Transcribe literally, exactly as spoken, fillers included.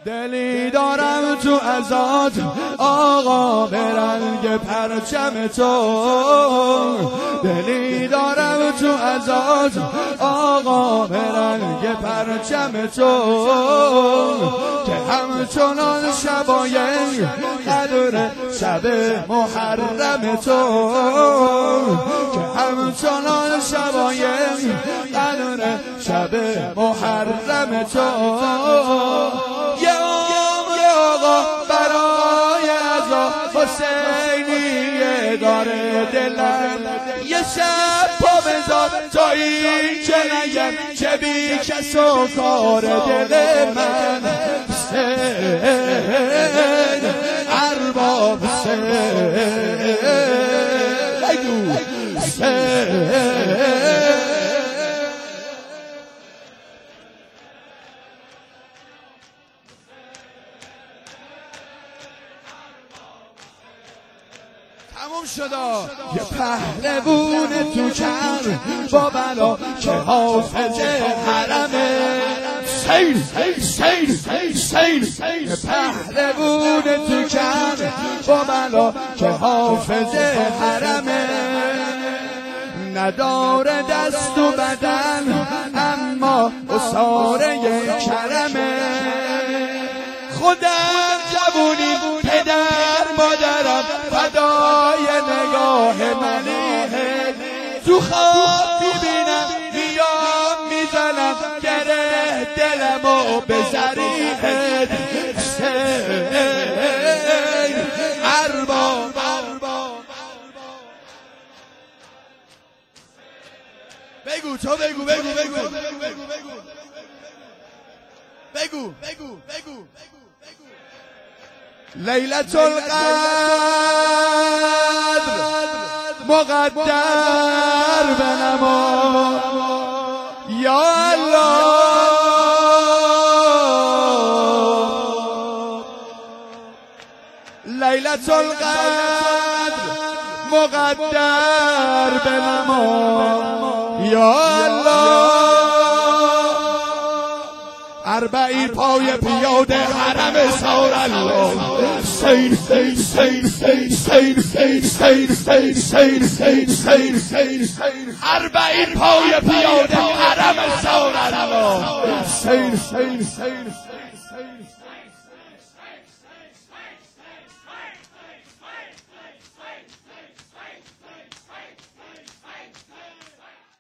دلی دارم تو ازاد آقا به رنگ پرچم تو، دلی دارم تو ازاد آقا به رنگ پرچم تو، که همچنان شبای قدر شب محرم تو، که همچنان شبای قدر شب محرم تو. حسینیه داره دلم یه شب پا بذار تا این که نگم که بی کس و کار دل من. حسین ارباب حسین حسین تموم شدا. یه پهلوون تو کر با بلا که حافظ حرمه، سین سین سین سین. یه پهلوون تو کر با بلا که حافظ حرمه، نداره دست و بدن اما اصاره کرمه. خودم جوونی پدر مادرم فدای نگاه ملیحه، تو خواب میبینم میام میزنم گره دلمو به ذریحه. حسین ارباب بگو تو بگو بگو بگو بگو بگو بگو بگو بگو لیلة القدر مقدر بنما یا الله. لیلة القدر مقدر بنما یا الله. اربعی پای پیاده حرم سار الله. سین سین سین سین سین سین سین سین سین سین سین سین سین. اربعی پای پیاده حرم سار الله. سین سین سین سین سین.